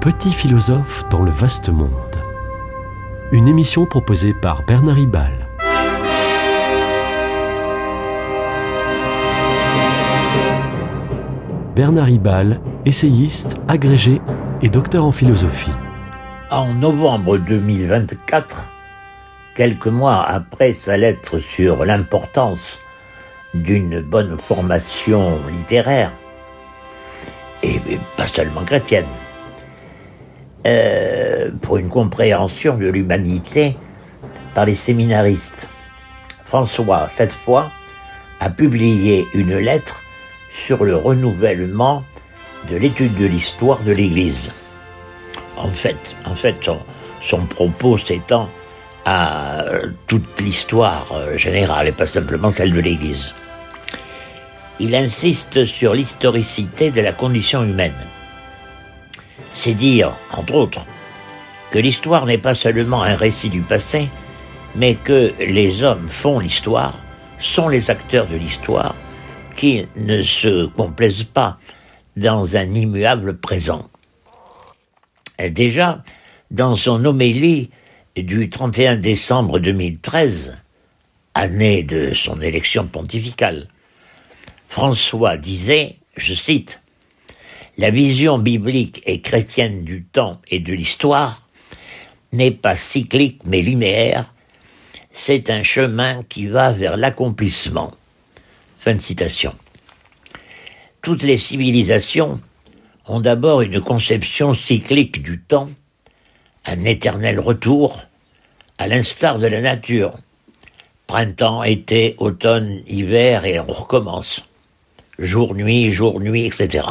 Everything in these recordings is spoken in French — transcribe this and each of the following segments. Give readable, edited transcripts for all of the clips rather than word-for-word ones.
Petit philosophe dans le vaste monde. Une émission proposée par Bernard Ribal. Bernard Ribal, essayiste, agrégé et docteur en philosophie. En novembre 2024, quelques mois après sa lettre sur l'importance d'une bonne formation littéraire, et pas seulement chrétienne, pour une compréhension de l'humanité par les séminaristes, François, cette fois, a publié une lettre sur le renouvellement de l'étude de l'histoire de l'Église. En fait, son propos s'étend à toute l'histoire générale et pas simplement celle de l'Église. Il insiste sur l'historicité de la condition humaine. C'est dire, entre autres, que l'histoire n'est pas seulement un récit du passé, mais que les hommes font l'histoire, sont les acteurs de l'histoire, qui ne se complaisent pas dans un immuable présent. Déjà, dans son homélie du 31 décembre 2013, année de son élection pontificale, François disait, je cite, « La vision biblique et chrétienne du temps et de l'histoire n'est pas cyclique mais linéaire, c'est un chemin qui va vers l'accomplissement. » Fin de citation. Toutes les civilisations ont d'abord une conception cyclique du temps, un éternel retour, à l'instar de la nature. Printemps, été, automne, hiver, et on recommence. Jour-nuit, etc.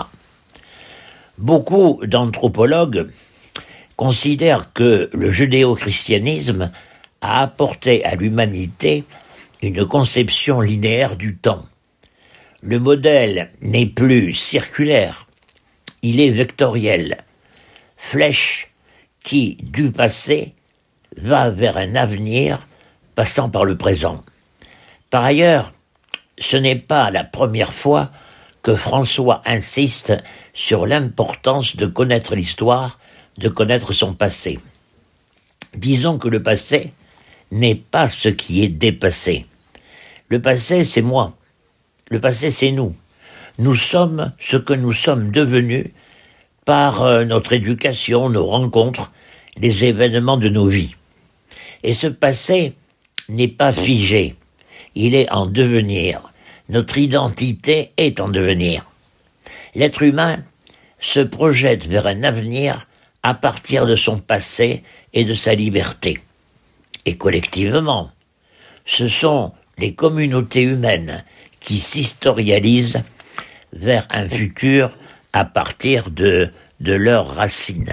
Beaucoup d'anthropologues considèrent que le judéo-christianisme a apporté à l'humanité une conception linéaire du temps. Le modèle n'est plus circulaire, il est vectoriel, flèche qui, du passé, va vers un avenir passant par le présent. Par ailleurs, ce n'est pas la première fois que François insiste sur l'importance de connaître l'histoire, de connaître son passé. Disons que le passé n'est pas ce qui est dépassé. Le passé, c'est moi. Le passé, c'est nous. Nous sommes ce que nous sommes devenus par notre éducation, nos rencontres, les événements de nos vies. Et ce passé n'est pas figé. Il est en devenir. Notre identité est en devenir. L'être humain se projette vers un avenir à partir de son passé et de sa liberté. Et collectivement, ce sont les communautés humaines qui s'historialisent vers un futur à partir de leurs racines.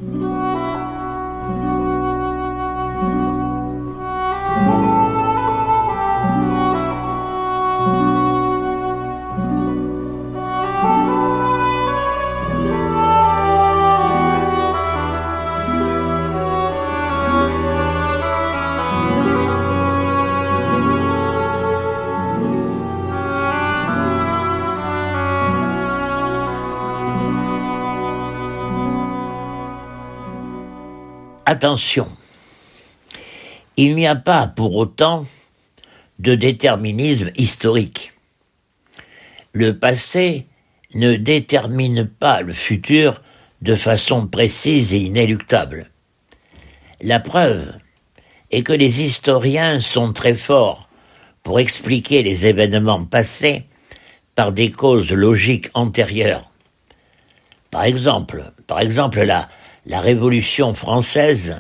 Attention, il n'y a pas pour autant de déterminisme historique. Le passé ne détermine pas le futur de façon précise et inéluctable. La preuve est que les historiens sont très forts pour expliquer les événements passés par des causes logiques antérieures. Par exemple, la Révolution française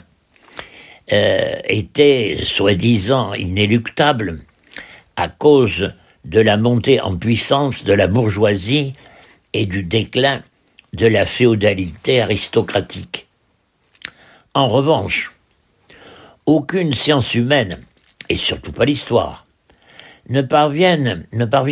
était soi-disant inéluctable à cause de la montée en puissance de la bourgeoisie et du déclin de la féodalité aristocratique. En revanche, aucune science humaine, et surtout pas l'histoire, ne parvient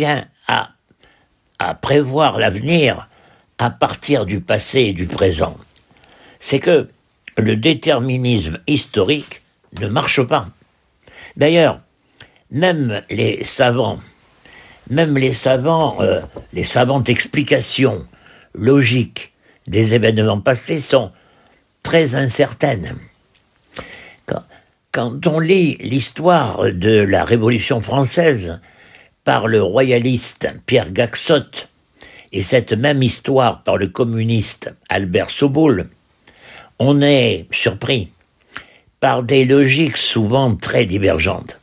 à prévoir l'avenir à partir du passé et du présent. C'est que le déterminisme historique ne marche pas. D'ailleurs, même les savantes explications logiques des événements passés sont très incertaine. Quand on lit l'histoire de la Révolution française par le royaliste Pierre Gaxotte et cette même histoire par le communiste Albert Soboul, on est surpris par des logiques souvent très divergentes.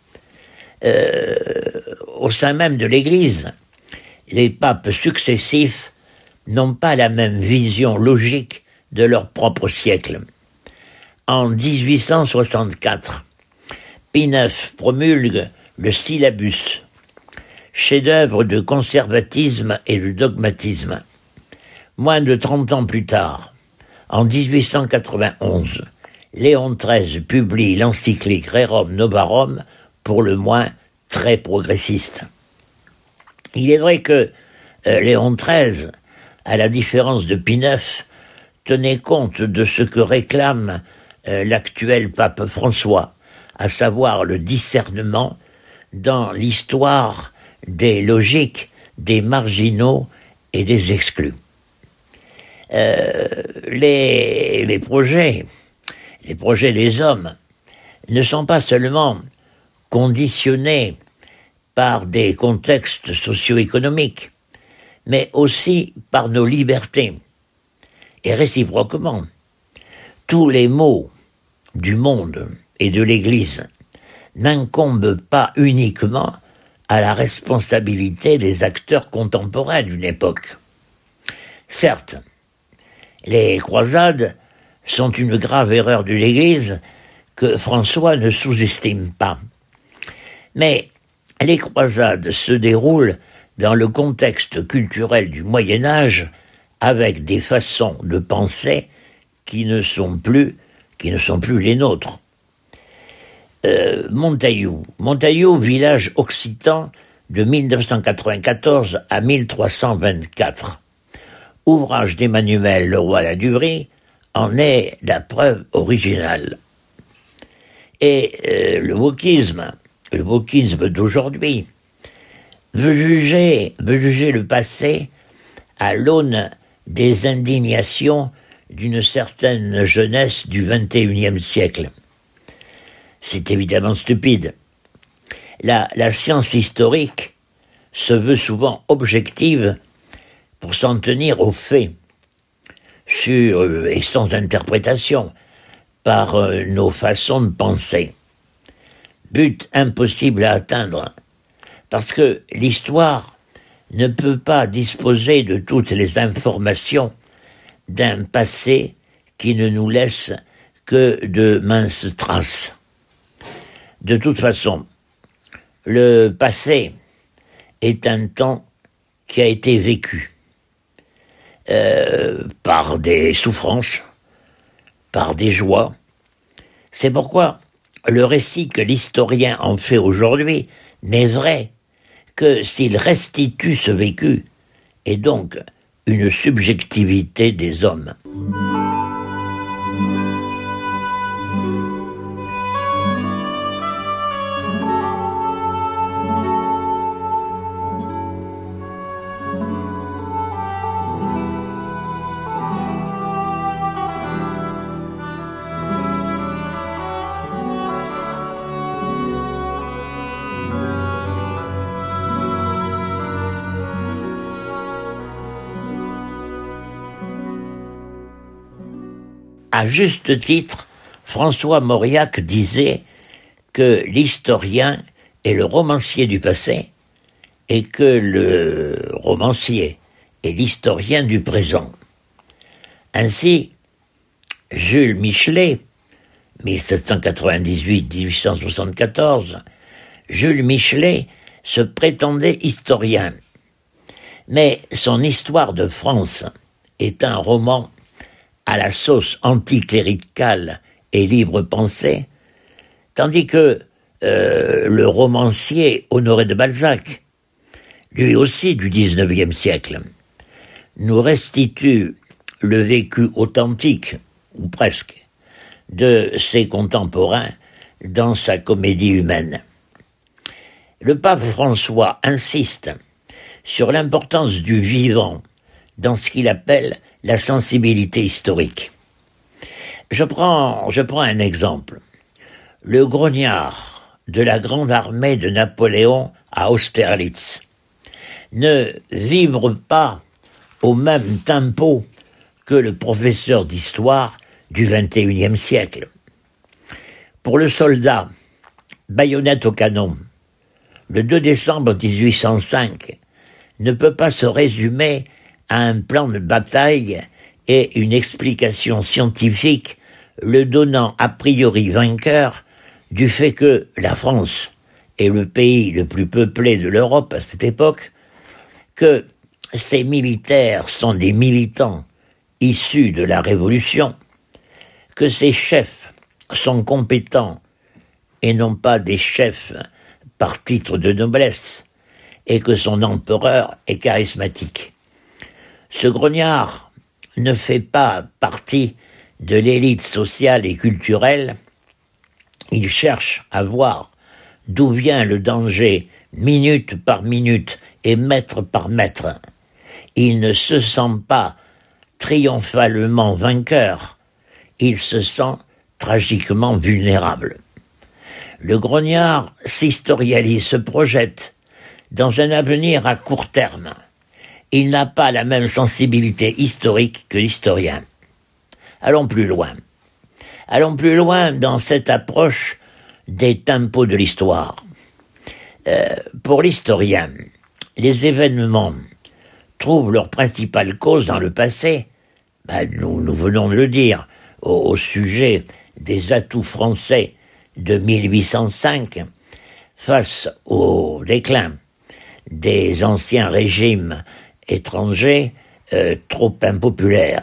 Au sein même de l'Église, les papes successifs n'ont pas la même vision logique de leur propre siècle. En 1864, Pie IX promulgue le Syllabus, chef-d'œuvre de conservatisme et de dogmatisme. Moins de 30 ans plus tard, en 1891, Léon XIII publie l'encyclique Rerum Novarum, pour le moins très progressiste. Il est vrai que Léon XIII, à la différence de Pie IX, tenait compte de ce que réclame l'actuel pape François, à savoir le discernement dans l'histoire des logiques, des marginaux et des exclus. Les projets des hommes ne sont pas seulement conditionnés par des contextes socio-économiques, mais aussi par nos libertés. Et réciproquement, tous les maux du monde et de l'Église n'incombent pas uniquement à la responsabilité des acteurs contemporains d'une époque. Certes, les croisades sont une grave erreur de l'Église que François ne sous-estime pas. Mais les croisades se déroulent dans le contexte culturel du Moyen-Âge avec des façons de penser qui ne sont plus les nôtres. Montaillou, village occitan de 1994 à 1324. Ouvrage d'Emmanuel Leroy-Ladurie en est la preuve originale. Et le wokisme d'aujourd'hui veut juger le passé à l'aune des indignations d'une certaine jeunesse du XXIe siècle. C'est évidemment stupide. La science historique se veut souvent objective pour s'en tenir aux faits, et sans interprétation, par nos façons de penser. But impossible à atteindre, parce que l'histoire ne peut pas disposer de toutes les informations d'un passé qui ne nous laisse que de minces traces. De toute façon, le passé est un temps qui a été vécu par des souffrances, par des joies. C'est pourquoi le récit que l'historien en fait aujourd'hui n'est vrai que s'il restitue ce vécu, et donc une subjectivité des hommes. À juste titre, François Mauriac disait que l'historien est le romancier du passé et que le romancier est l'historien du présent. Ainsi, Jules Michelet, 1798-1874, Jules Michelet se prétendait historien, mais son Histoire de France est un roman à la sauce anticléricale et libre-pensée, tandis que le romancier Honoré de Balzac, lui aussi du XIXe siècle, nous restitue le vécu authentique, ou presque, de ses contemporains dans sa comédie humaine. Le pape François insiste sur l'importance du vivant dans ce qu'il appelle la sensibilité historique. Je prends un exemple. Le grognard de la grande armée de Napoléon à Austerlitz ne vibre pas au même tempo que le professeur d'histoire du XXIe siècle. Pour le soldat, baïonnette au canon, le 2 décembre 1805 ne peut pas se résumer à un plan de bataille et une explication scientifique le donnant a priori vainqueur du fait que la France est le pays le plus peuplé de l'Europe à cette époque, que ses militaires sont des militants issus de la Révolution, que ses chefs sont compétents et non pas des chefs par titre de noblesse, et que son empereur est charismatique. Ce grognard ne fait pas partie de l'élite sociale et culturelle. Il cherche à voir d'où vient le danger minute par minute et mètre par mètre. Il ne se sent pas triomphalement vainqueur, il se sent tragiquement vulnérable. Le grognard s'historialise, se projette dans un avenir à court terme. Il n'a pas la même sensibilité historique que l'historien. Allons plus loin. Allons plus loin dans cette approche des tempos de l'histoire. Pour l'historien, les événements trouvent leur principale cause dans le passé. Nous venons de le dire, au sujet des atouts français de 1805 face au déclin des anciens régimes étrangers trop impopulaires.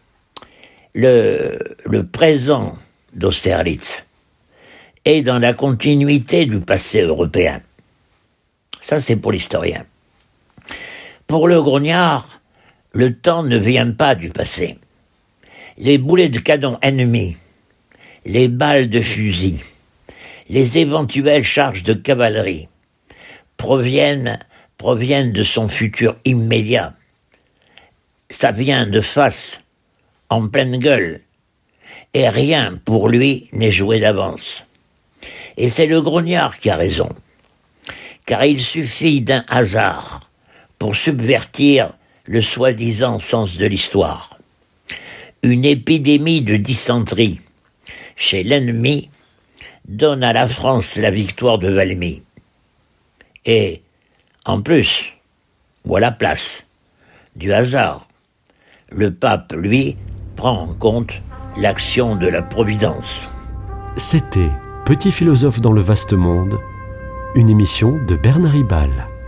Le présent d'Austerlitz est dans la continuité du passé européen. Ça, c'est pour l'historien. Pour le grognard, le temps ne vient pas du passé. Les boulets de canon ennemis, les balles de fusil, les éventuelles charges de cavalerie proviennent de son futur immédiat. Ça vient de face, en pleine gueule, et rien pour lui n'est joué d'avance. Et c'est le grognard qui a raison, car il suffit d'un hasard pour subvertir le soi-disant sens de l'histoire. Une épidémie de dysenterie chez l'ennemi donne à la France la victoire de Valmy. Et, en plus, ou à la place du hasard, le pape, lui, prend en compte l'action de la Providence. C'était Petit philosophe dans le vaste monde, une émission de Bernard Ribal.